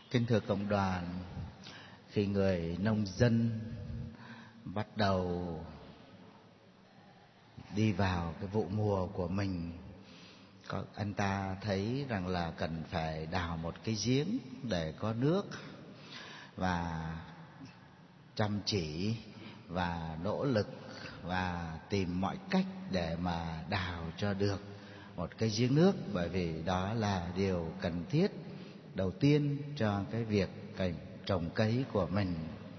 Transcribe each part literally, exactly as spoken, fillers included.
Kính thưa cộng đoàn, khi người nông dân bắt đầu đi vào cái vụ mùa của mình, có anh ta thấy rằng là cần phải đào một cái giếng để có nước, và chăm chỉ và nỗ lực và tìm mọi cách để mà đào cho được một cái giếng nước, bởi vì đó là điều cần thiết đầu tiên cho cái việc trồng cấy của mình.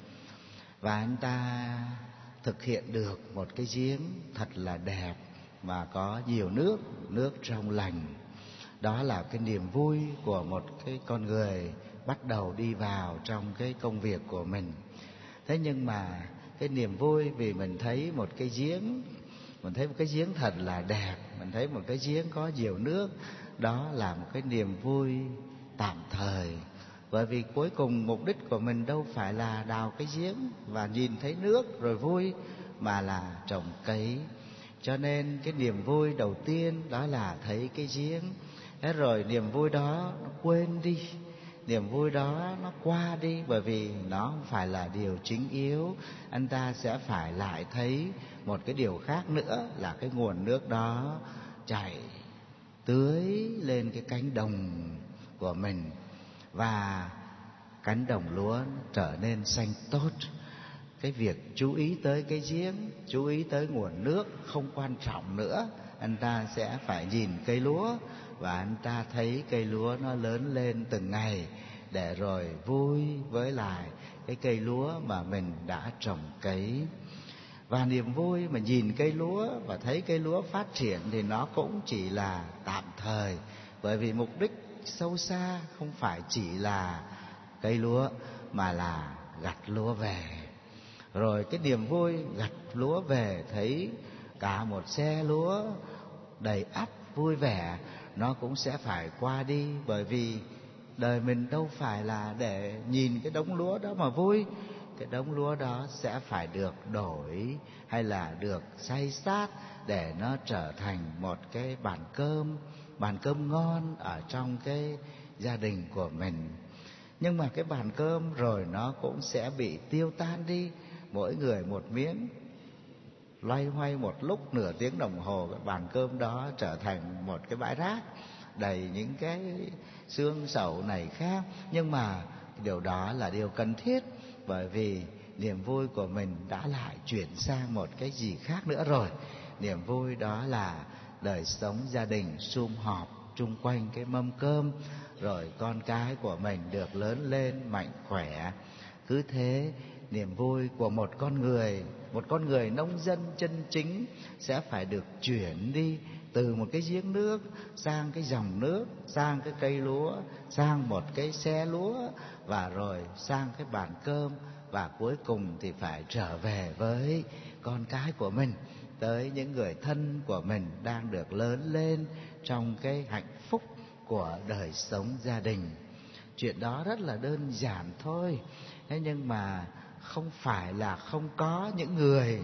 Và anh ta thực hiện được một cái giếng thật là đẹp và có nhiều nước, nước trong lành. Đó là cái niềm vui của một cái con người bắt đầu đi vào trong cái công việc của mình. Thế nhưng mà cái niềm vui vì mình thấy một cái giếng, mình thấy một cái giếng thật là đẹp, mình thấy một cái giếng có nhiều nước, đó là một cái niềm vui tạm thời. Bởi vì cuối cùng mục đích của mình đâu phải là đào cái giếng và nhìn thấy nước rồi vui, mà là trồng cấy. Cho nên cái niềm vui đầu tiên đó là thấy cái giếng. Thế rồi niềm vui đó nó quên đi, niềm vui đó nó qua đi, bởi vì nó không phải là điều chính yếu. Anh ta sẽ phải lại thấy một cái điều khác nữa, là cái nguồn nước đó chảy tưới lên cái cánh đồng của mình, và cánh đồng lúa trở nên xanh tốt. Cái việc chú ý tới cái giếng, chú ý tới nguồn nước không quan trọng nữa. Anh ta sẽ phải nhìn cây lúa, và anh ta thấy cây lúa nó lớn lên từng ngày, để rồi vui với lại cái cây lúa mà mình đã trồng cấy. Và niềm vui mà nhìn cây lúa và thấy cây lúa phát triển thì nó cũng chỉ là tạm thời, bởi vì mục đích sâu xa không phải chỉ là cây lúa, mà là gặt lúa về. Rồi cái niềm vui gặt lúa về, thấy cả một xe lúa đầy ắp vui vẻ, nó cũng sẽ phải qua đi, bởi vì đời mình đâu phải là để nhìn cái đống lúa đó mà vui. Cái đống lúa đó sẽ phải được đổi hay là được xay sát để nó trở thành một cái bàn cơm, bàn cơm ngon ở trong cái gia đình của mình. Nhưng mà cái bàn cơm rồi nó cũng sẽ bị tiêu tan đi, mỗi người một miếng, loay hoay một lúc nửa tiếng đồng hồ, cái bàn cơm đó trở thành một cái bãi rác đầy những cái xương sầu này khác. Nhưng mà điều đó là điều cần thiết, bởi vì niềm vui của mình đã lại chuyển sang một cái gì khác nữa rồi. Niềm vui đó là đời sống gia đình sum họp chung quanh cái mâm cơm, rồi con cái của mình được lớn lên mạnh khỏe. Cứ thế niềm vui của một con người, một con người nông dân chân chính sẽ phải được chuyển đi từ một cái giếng nước sang cái dòng nước, sang cái cây lúa, sang một cái xe lúa, và rồi sang cái bàn cơm, và cuối cùng thì phải trở về với con cái của mình, tới những người thân của mình đang được lớn lên trong cái hạnh phúc của đời sống gia đình. Chuyện đó rất là đơn giản thôi. Thế nhưng mà không phải là không có những người,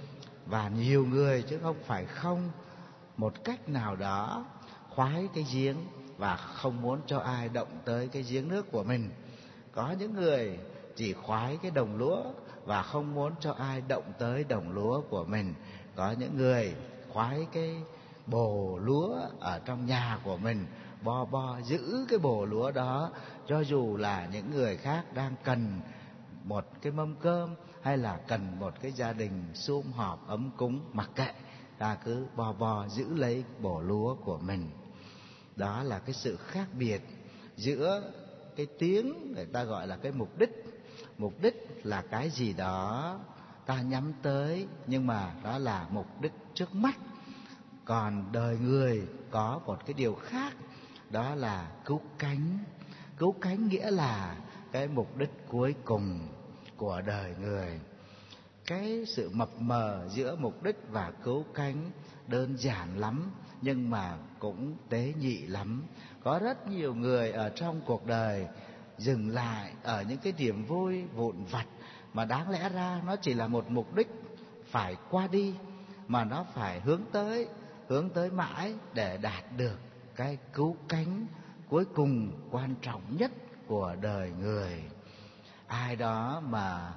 và nhiều người chứ không phải không, một cách nào đó khoái cái giếng và không muốn cho ai động tới cái giếng nước của mình. Có những người chỉ khoái cái đồng lúa và không muốn cho ai động tới đồng lúa của mình. Có những người khoái cái bồ lúa ở trong nhà của mình, bo bo giữ cái bồ lúa đó, cho dù là những người khác đang cần một cái mâm cơm hay là cần một cái gia đình sum họp ấm cúng, mặc kệ, ta cứ bo bo giữ lấy bồ lúa của mình. Đó là cái sự khác biệt giữa cái tiếng người ta gọi là cái mục đích. Mục đích là cái gì đó ta nhắm tới, nhưng mà đó là mục đích trước mắt. Còn đời người có một cái điều khác, đó là cứu cánh. Cứu cánh nghĩa là cái mục đích cuối cùng của đời người. Cái sự mập mờ giữa mục đích và cứu cánh đơn giản lắm, nhưng mà cũng tế nhị lắm. Có rất nhiều người ở trong cuộc đời dừng lại ở những cái niềm vui vụn vặt, mà đáng lẽ ra nó chỉ là một mục đích phải qua đi, mà nó phải hướng tới, hướng tới mãi để đạt được cái cứu cánh cuối cùng quan trọng nhất của đời người. Ai đó mà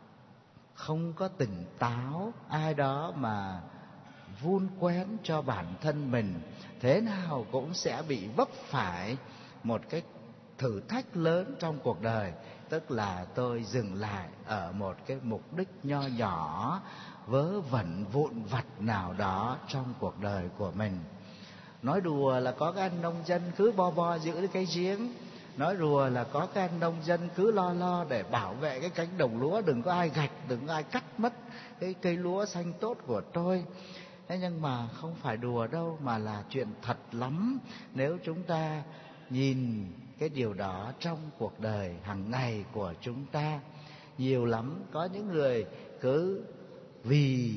không có tỉnh táo, ai đó mà vun quén cho bản thân mình, thế nào cũng sẽ bị vấp phải một cái thử thách lớn trong cuộc đời. Tức là tôi dừng lại ở một cái mục đích nho nhỏ, vớ vẩn vụn vặt nào đó trong cuộc đời của mình. Nói đùa là có cái anh nông dân cứ bo bo giữ cái giếng, nói đùa là có cái anh nông dân cứ lo lo để bảo vệ cái cánh đồng lúa, đừng có ai gạch, đừng có ai cắt mất cái cây lúa xanh tốt của tôi. Thế nhưng mà không phải đùa đâu, mà là chuyện thật lắm. Nếu chúng ta nhìn cái điều đó trong cuộc đời hàng ngày của chúng ta, nhiều lắm. Có những người cứ vì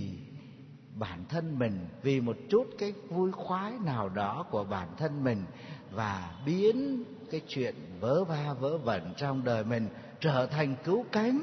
bản thân mình, vì một chút cái vui khoái nào đó của bản thân mình, và biến cái chuyện vớ va vớ vẩn trong đời mình trở thành cứu cánh.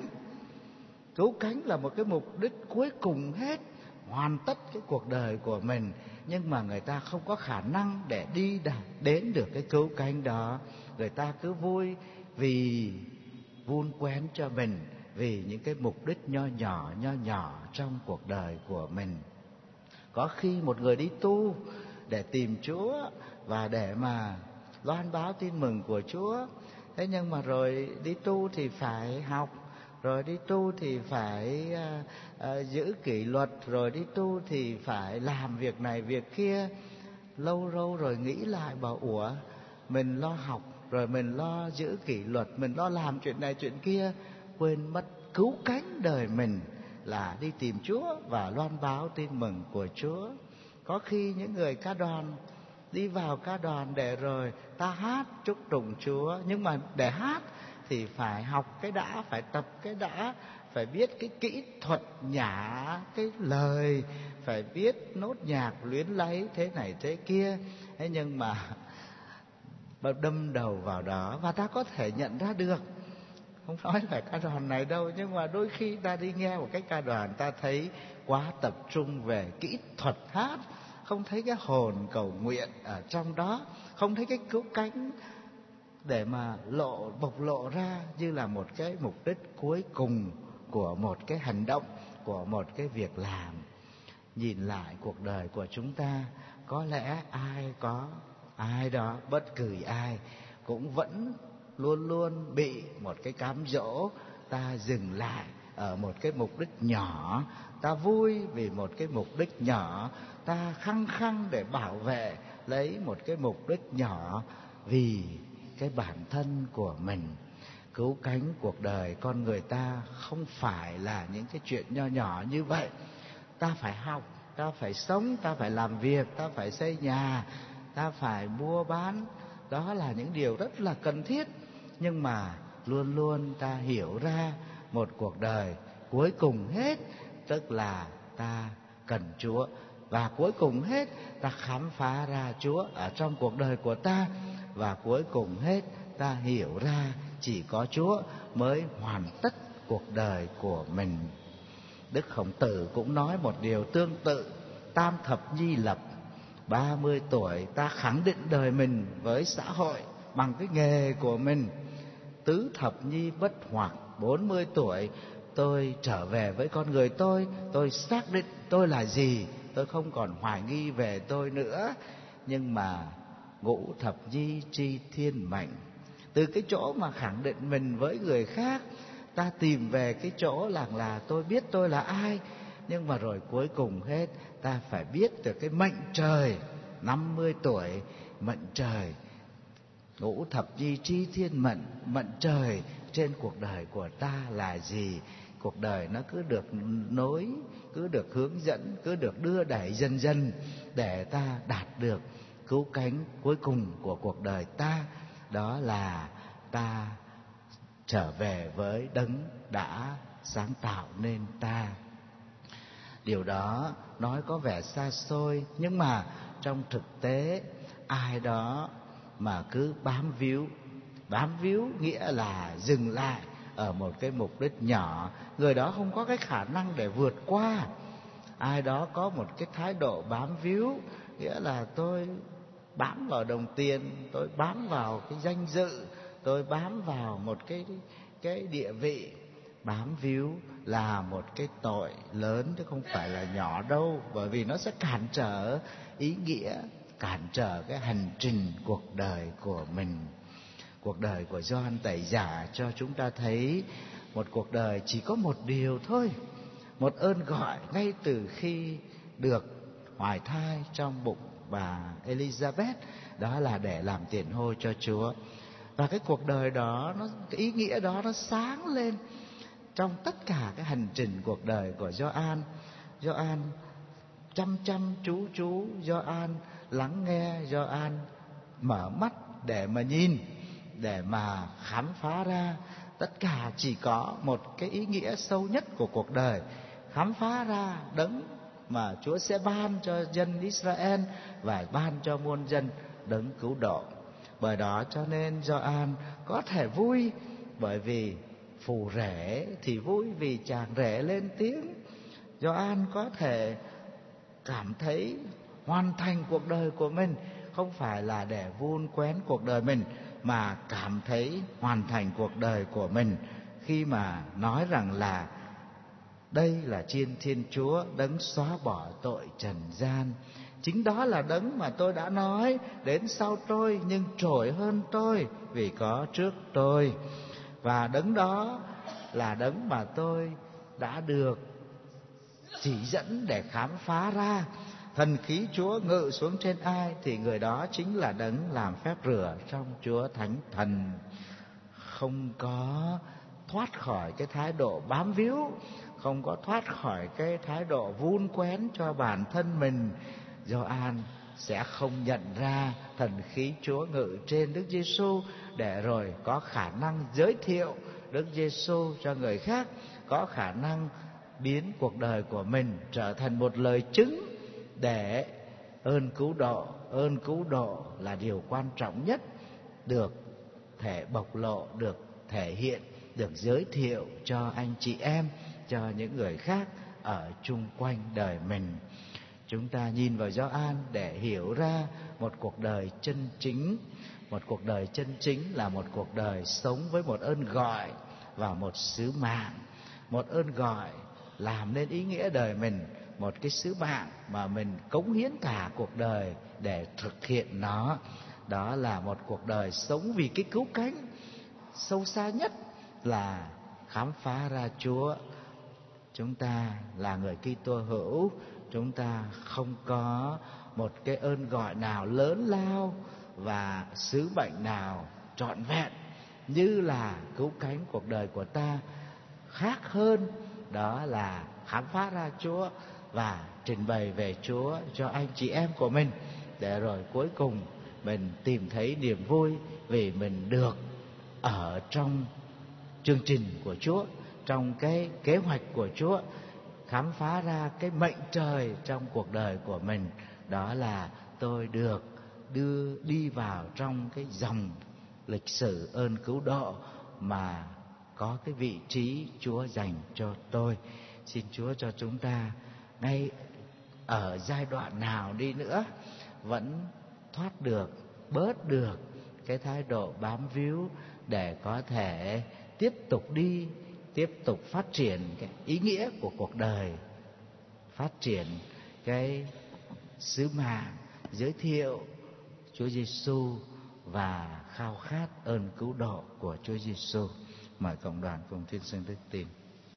Cứu cánh là một cái mục đích cuối cùng hết, hoàn tất cái cuộc đời của mình. Nhưng mà người ta không có khả năng để đi đến được cái cứu cánh đó. Người ta cứ vui vì vun quén cho mình, vì những cái mục đích nho nhỏ nho nhỏ trong cuộc đời của mình. Có khi một người đi tu để tìm Chúa và để mà loan báo tin mừng của Chúa, thế nhưng mà rồi đi tu thì phải học, rồi đi tu thì phải à, à, giữ kỷ luật, rồi đi tu thì phải làm việc này việc kia. Lâu lâu rồi nghĩ lại bảo ủa, mình lo học, rồi mình lo giữ kỷ luật, mình lo làm chuyện này chuyện kia, quên mất cứu cánh đời mình là đi tìm Chúa và loan báo tin mừng của Chúa. Có khi những người ca đoàn đi vào ca đoàn để rồi ta hát chúc tụng Chúa, nhưng mà để hát thì phải học cái đã, phải tập cái đã, phải biết cái kỹ thuật nhả cái lời, phải biết nốt nhạc luyến lấy thế này thế kia. Thế nhưng mà đâm đầu vào đó và ta có thể nhận ra được, không nói là ca đoàn này đâu, nhưng mà đôi khi ta đi nghe một cái ca đoàn, ta thấy quá tập trung về kỹ thuật hát, không thấy cái hồn cầu nguyện ở trong đó, không thấy cái cứu cánh để mà lộ bộc lộ ra như là một cái mục đích cuối cùng của một cái hành động, của một cái việc làm. Nhìn lại cuộc đời của chúng ta, có lẽ ai có ai đó, bất cứ ai cũng vẫn luôn luôn bị một cái cám dỗ. Ta dừng lại ở một cái mục đích nhỏ, ta vui vì một cái mục đích nhỏ, ta khăng khăng để bảo vệ lấy một cái mục đích nhỏ vì cái bản thân của mình. Cứu cánh cuộc đời con người ta không phải là những cái chuyện nho nhỏ như vậy. Ta phải học, ta phải sống, ta phải làm việc, ta phải xây nhà, ta phải mua bán. Đó là những điều rất là cần thiết. Nhưng mà luôn luôn ta hiểu ra một cuộc đời cuối cùng hết, tức là ta cần Chúa. Và cuối cùng hết ta khám phá ra Chúa ở trong cuộc đời của ta. Và cuối cùng hết ta hiểu ra chỉ có Chúa mới hoàn tất cuộc đời của mình. Đức Khổng Tử cũng nói một điều tương tự. Tam thập nhi lập, ba mươi tuổi ta khẳng định đời mình với xã hội bằng cái nghề của mình. Tứ thập nhi bất hoặc, bốn mươi tuổi tôi trở về với con người tôi, tôi xác định tôi là gì, tôi không còn hoài nghi về tôi nữa. Nhưng mà ngũ thập nhi tri thiên mệnh, từ cái chỗ mà khẳng định mình với người khác, ta tìm về cái chỗ là là tôi biết tôi là ai. Nhưng mà rồi cuối cùng hết ta phải biết được cái mệnh trời. Năm mươi tuổi mệnh trời, ngũ thập nhi tri thiên mệnh, mệnh trời trên cuộc đời của ta là gì. Cuộc đời nó cứ được nối, cứ được hướng dẫn, cứ được đưa đẩy dần dần để ta đạt được cứu cánh cuối cùng của cuộc đời ta. Đó là ta trở về với Đấng đã sáng tạo nên ta. Điều đó nói có vẻ xa xôi, nhưng mà trong thực tế ai đó mà cứ bám víu, bám víu nghĩa là dừng lại ở một cái mục đích nhỏ, người đó không có cái khả năng để vượt qua. Ai đó có một cái thái độ bám víu, nghĩa là tôi bám vào đồng tiền, tôi bám vào cái danh dự, tôi bám vào một cái cái địa vị. Bám víu là một cái tội lớn chứ không phải là nhỏ đâu, bởi vì nó sẽ cản trở ý nghĩa, cản trở cái hành trình cuộc đời của mình. Cuộc đời của Gioan Tẩy Giả cho chúng ta thấy một cuộc đời chỉ có một điều thôi, một ơn gọi ngay từ khi được hoài thai trong bụng bà Elizabeth, đó là để làm tiền hô cho Chúa. Và cái cuộc đời đó, nó, cái ý nghĩa đó nó sáng lên trong tất cả cái hành trình cuộc đời của Gioan. Gioan chăm chăm chú chú, Gioan lắng nghe, Gioan mở mắt để mà nhìn, để mà khám phá ra. Tất cả chỉ có một cái ý nghĩa sâu nhất của cuộc đời, khám phá ra đấng mà Chúa sẽ ban cho dân Israel và ban cho muôn dân đấng cứu độ. Bởi đó cho nên Gioan có thể vui, bởi vì phù rể thì vui vì chàng rể lên tiếng. Gioan có thể cảm thấy hoàn thành cuộc đời của mình không phải là để vun quén cuộc đời mình, mà cảm thấy hoàn thành cuộc đời của mình khi mà nói rằng là đây là Chiên Thiên Chúa, đấng xóa bỏ tội trần gian. Chính đó là đấng mà tôi đã nói đến sau tôi nhưng trội hơn tôi vì có trước tôi. Và đấng đó là đấng mà tôi đã được chỉ dẫn để khám phá ra. Thần khí Chúa ngự xuống trên ai thì người đó chính là đấng làm phép rửa trong Chúa Thánh Thần. Không có thoát khỏi cái thái độ bám víu, không có thoát khỏi cái thái độ vun quén cho bản thân mình. Gioan sẽ không nhận ra thần khí Chúa ngự trên Đức Giêsu để rồi có khả năng giới thiệu Đức Giêsu cho người khác, có khả năng biến cuộc đời của mình trở thành một lời chứng để ơn cứu độ. Ơn cứu độ là điều quan trọng nhất, được thể bộc lộ, được thể hiện, được giới thiệu cho anh chị em, cho những người khác ở chung quanh đời mình. Chúng ta nhìn vào Gioan để hiểu ra một cuộc đời chân chính. Một cuộc đời chân chính là một cuộc đời sống với một ơn gọi và một sứ mạng. Một ơn gọi làm nên ý nghĩa đời mình, một cái sứ mạng mà mình cống hiến cả cuộc đời để thực hiện nó. Đó là một cuộc đời sống vì cái cứu cánh. Sâu xa nhất là khám phá ra Chúa. Chúng ta là người Kitô hữu, chúng ta không có một cái ơn gọi nào lớn lao và sứ mệnh nào trọn vẹn như là cứu cánh cuộc đời của ta. Khác hơn đó là khám phá ra Chúa và trình bày về Chúa cho anh chị em của mình, để rồi cuối cùng mình tìm thấy niềm vui vì mình được ở trong chương trình của Chúa, trong cái kế hoạch của Chúa, khám phá ra cái mệnh trời trong cuộc đời của mình. Đó là tôi được đưa đi vào trong cái dòng lịch sử ơn cứu độ mà có cái vị trí Chúa dành cho tôi. Xin Chúa cho chúng ta ngay ở giai đoạn nào đi nữa vẫn thoát được, bớt được cái thái độ bám víu, để có thể tiếp tục đi, tiếp tục phát triển cái ý nghĩa của cuộc đời, phát triển cái sứ mạng giới thiệu Chúa Giêsu và khao khát ơn cứu độ của Chúa Giêsu. Mời cộng đoàn cùng thiên sương đức tin.